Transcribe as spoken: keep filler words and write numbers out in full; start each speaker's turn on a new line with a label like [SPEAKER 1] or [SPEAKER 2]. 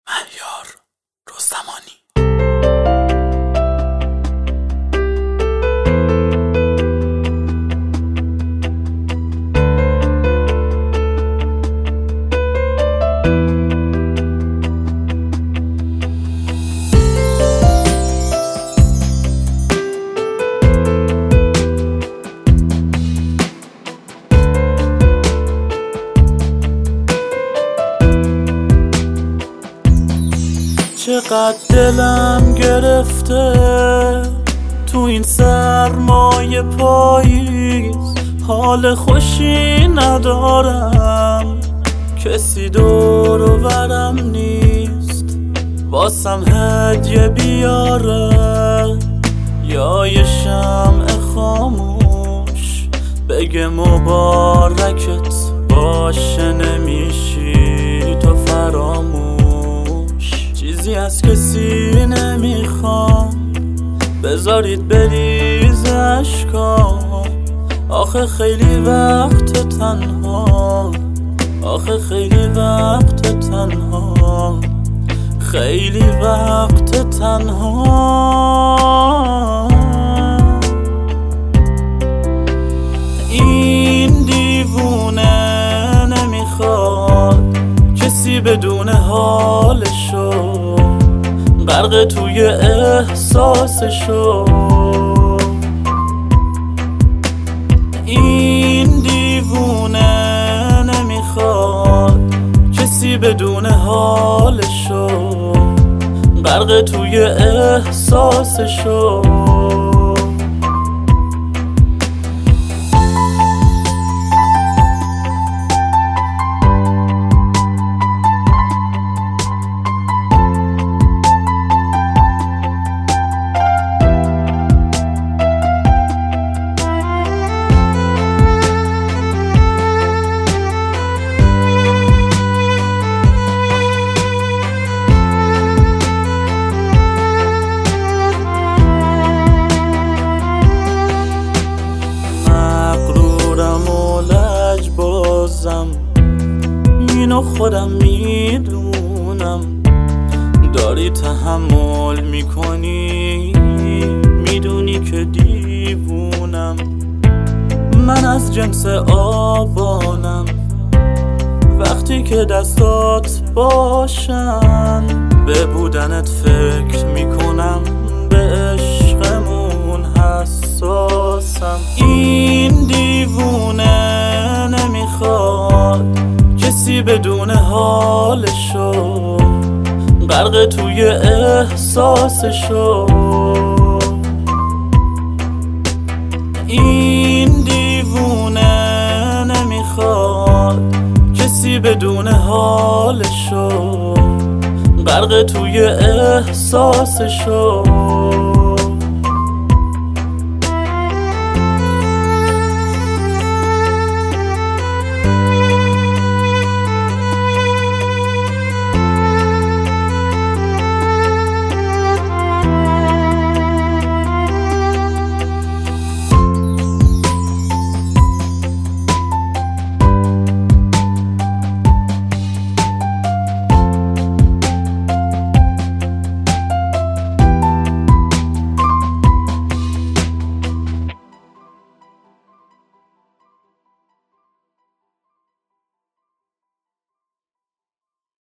[SPEAKER 1] مهیار رستمانی. چقدر دلم گرفته تو این سرمای پاییز، حال خوشی ندارم، کسی دور و برم نیست واسم هدیه بیاره، یا یه شمع خاموش بگه مبارکت باشه نمیشی تو فراموش. چیزی از کسی نمیخوام، بذارید بریز اشکام، آخه خیلی وقت تنها، آخه خیلی وقت تنها، خیلی وقت تنها. این دیوونه نمیخواد کسی بدون حالشو، غرق توی احساسشو. این دیوونه نمیخواد کسی بدون حالشو، غرق توی احساسشو. اینو خودم میدونم، داری تحمل میکنی، میدونی که دیوونم، من از جنس آبانم، وقتی که دستات باشن به بودنت فکر میکنم، به عشقمون حساسم. این دیوونه نمیخواد کسی بدون حالشو، غرق توی احساسشو. این دیوونه نمیخواد کسی بدون حالشو، غرق توی احساسشو.